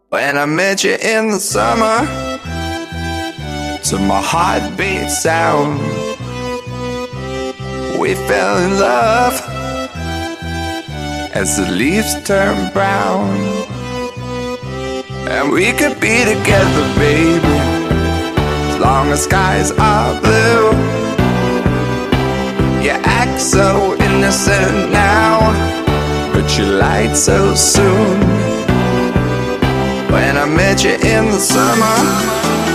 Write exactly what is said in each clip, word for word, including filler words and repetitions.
When I met you in the summer, to my heartbeat sound, we fell in love as the leaves turn brown. And we could be together, baby, as long as skies are blue. You act so innocent now, but you lied so soon. When I met you in the summer,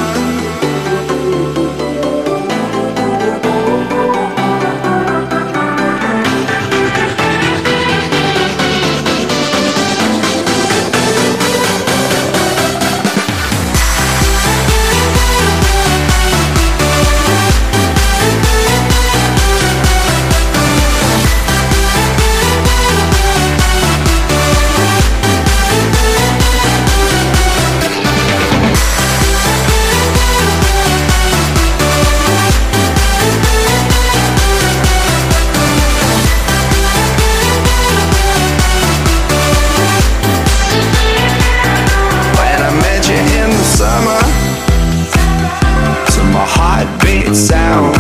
sound,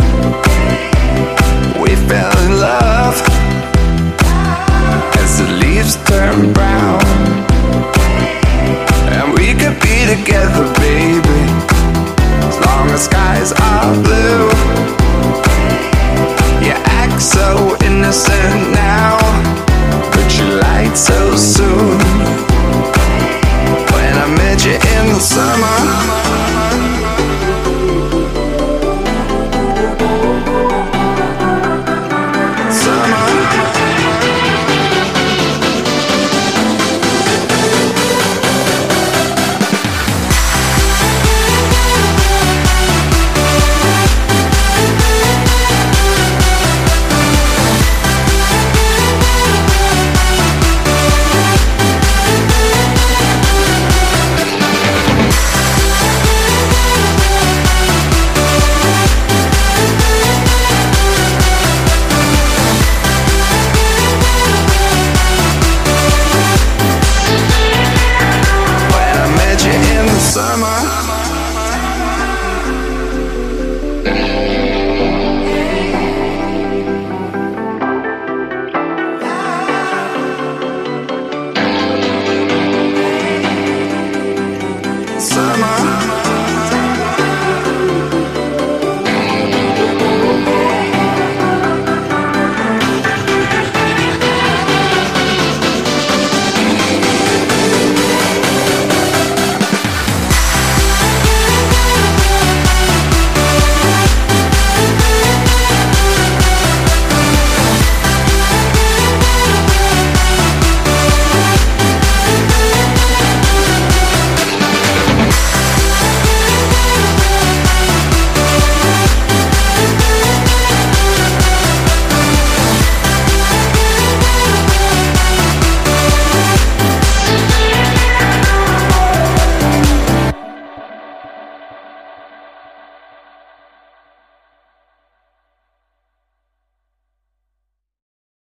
we fell in love as the leaves turn brown. And we could be together, baby, as long as skies are blue. You act so innocent now, but you lied so soon.